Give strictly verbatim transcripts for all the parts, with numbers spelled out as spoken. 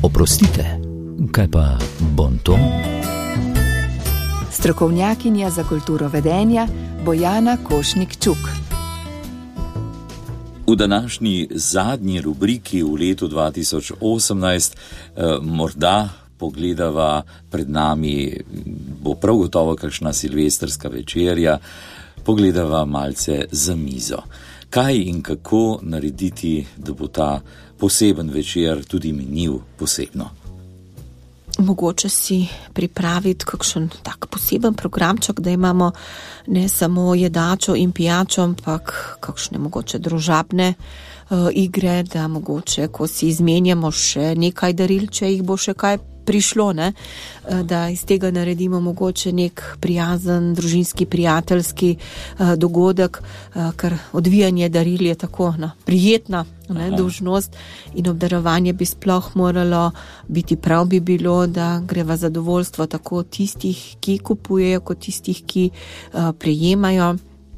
Oprostite, kaj pa bonton? Strokovnjakinja za kulturo vedenja Bojana Košnik-Čuk. V današnji zadnji rubriki v letu dva tisoč osemnajst eh, morda pogledava pred nami, bo prav gotovo kakšna silvestrska večerja, pogledava malce za mizo. Kaj in kako narediti, da bo ta poseben večer tudi minil posebno? Mogoče si pripraviti kakšen tak poseben programček, da imamo ne samo jedačo in pijačo, ampak kakšne mogoče družabne uh, igre, da mogoče, ko si izmenjamo še nekaj daril, če jih bo še kaj prišlo, ne? Da iz tega naredimo mogoče nek prijazen, družinski, prijateljski uh, dogodek, uh, ker odvijanje daril je tako na, prijetna ne, dolžnost in obdarovanje bi sploh moralo biti, prav bi bilo, da gre v zadovoljstvo tako tistih, ki kupujejo, kot tistih, ki uh, prejemajo.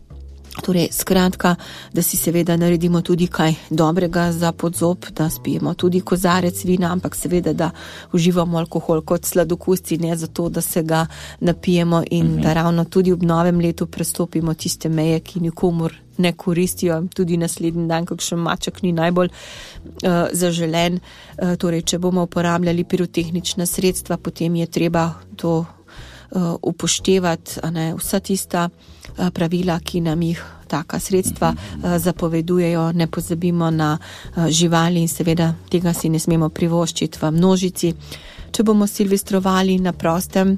Torej, skratka, da si seveda naredimo tudi kaj dobrega za podzob, da spijemo tudi kozarec vina, ampak seveda, da uživamo alkohol kot sladokusci, ne zato, da se ga napijemo in mm-hmm. da ravno tudi ob novem letu prestopimo tiste meje, ki nikomur ne koristijo, tudi naslednji dan, kakšen maček ni najbolj uh, zaželen. Uh, torej, če bomo uporabljali pirotehnična sredstva, potem je treba to uh, upoštevati, a ne, vsa tista pravila, ki nam jih taka sredstva zapovedujejo, ne pozabimo na živali in seveda tega si ne smemo privoščiti v množici. Če bomo silvestrovali na prostem,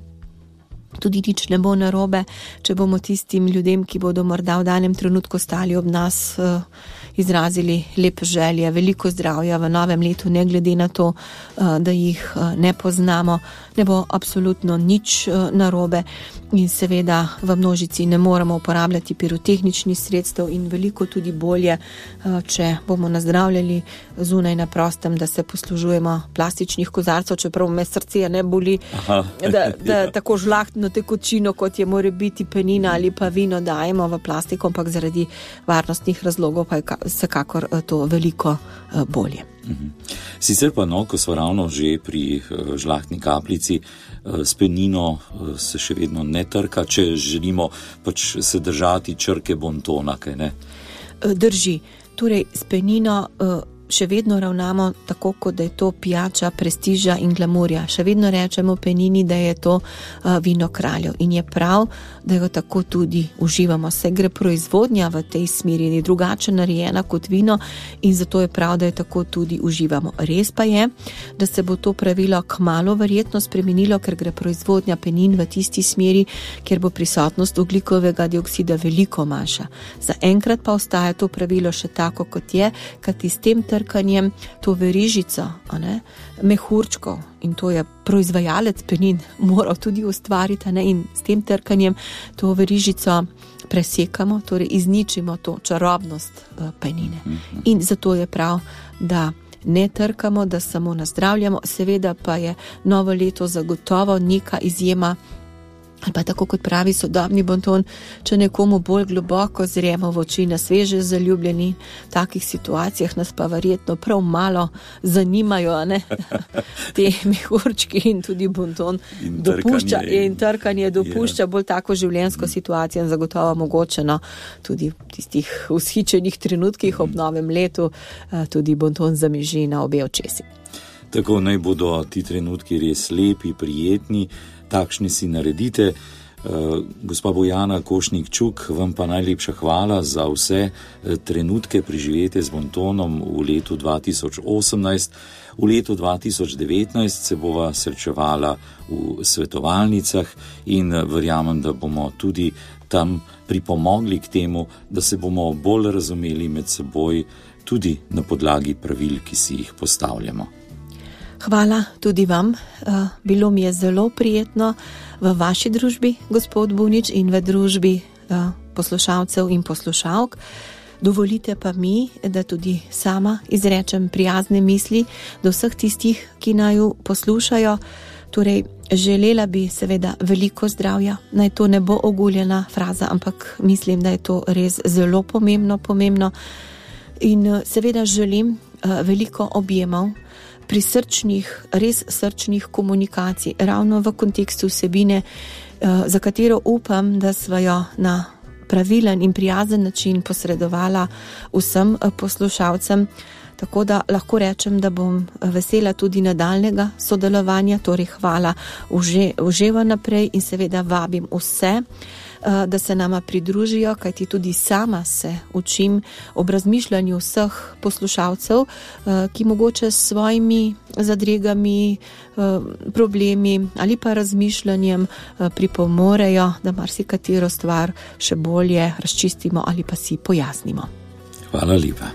tudi nič ne bo narobe, če bomo tistim ljudem, ki bodo morda v danem trenutku stali ob nas, izrazili lepe želje, veliko zdravja v novem letu, ne glede na to, da jih ne poznamo, ne bo absolutno nič narobe in seveda v množici ne moramo uporabljati pirotehničnih sredstev in veliko tudi bolje, če bomo nazdravljali zunaj na prostem, da se poslužujemo plastičnih kozarcev, čeprav me srce ne boli, Aha, da, da ja. tako žlahtno tekočino, kot je more biti penina ali pa vino, dajemo v plastiko, ampak zaradi varnostnih razlogov pa je vsekakor to veliko bolje. Sicer pa no, ko smo ravno že pri žlahtni kapljici, s penino se še vedno ne trka, če želimo pač se držati črke bontona, kaj ne? Drži. Torej, s penino še vedno ravnamo tako, kot da je to pijača prestiža in glamurja. Še vedno rečemo penini, da je to uh, vino kraljev in je prav, da jo tako tudi uživamo. Se gre proizvodnja v tej smeri, je drugače narejena kot vino in zato je prav, da jo tako tudi uživamo. Res pa je, da se bo to pravilo kmalu verjetno spremenilo, ker gre proizvodnja penin v tisti smeri, kjer bo prisotnost ogljikovega dioksida veliko manjša. Za enkrat pa ostaja to pravilo še tako, kot je, kajti s tem trkanjem to verižico, a ne, mehurčkov in to je proizvajalec penin moral tudi ustvariti, a ne, in s tem trkanjem to verižico presekamo, torej izničimo to čarobnost uh, penine. In zato je prav, da ne trkamo, da samo nazdravljamo, seveda pa je novo leto zagotovo neka izjema, ali pa tako kot pravi sodobni bonton, če nekomu bolj globoko zremo v oči, na sveže zaljubljeni, v takih situacijah nas pa verjetno prav malo zanimajo, ne? Te mehurčki in tudi bonton in dopušča trkanje, in trkanje dopušča je bolj tako življenjsko situacijo in zagotovo mogočeno tudi v tistih vzhičenih trenutkih ob novem letu tudi bonton zamiži na obe očesi. Tako naj bodo ti trenutki res lepi, prijetni, takšni si naredite. Uh, gospa Bojana Košnik-Čuk, vam pa najlepša hvala za vse trenutke preživete z bontonom v letu dva tisoč osemnajst. V letu dva tisoč devetnajst se bova srečevala v svetovalnicah in verjamem, da bomo tudi tam pripomogli k temu, da se bomo bolj razumeli med seboj tudi na podlagi pravil, ki si jih postavljamo. Hvala tudi vam. Bilo mi je zelo prijetno v vaši družbi, gospod Bunič, in v družbi poslušalcev in poslušalk. Dovolite pa mi, da tudi sama izrečem prijazne misli do vseh tistih, ki naju poslušajo. Torej, želela bi seveda veliko zdravja, naj to ne bo oguljena fraza, ampak mislim, da je to res zelo pomembno, pomembno. In seveda želim veliko objemov, prisrčnih, res srčnih komunikacij, ravno v kontekstu vsebine, za katero upam, da sva jo na pravilen in prijazen način posredovala vsem poslušalcem. Tako da lahko rečem, da bom vesela tudi nadaljnega sodelovanja, torej hvala že, že vnaprej in seveda vabim vse, da se nama pridružijo, kajti tudi sama se učim ob razmišljanju vseh poslušalcev, ki mogoče s svojimi zadregami, problemi ali pa razmišljanjem pripomorejo, da marsikatero stvar še bolje razčistimo ali pa si pojasnimo. Hvala lepa.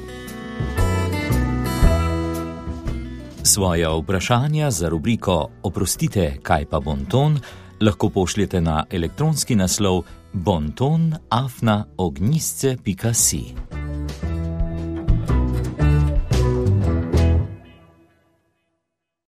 Svoja vprašanja za rubriko Oprostite, kaj pa bonton, lahko pošljete na elektronski naslov bonton afna ognjisce pika si.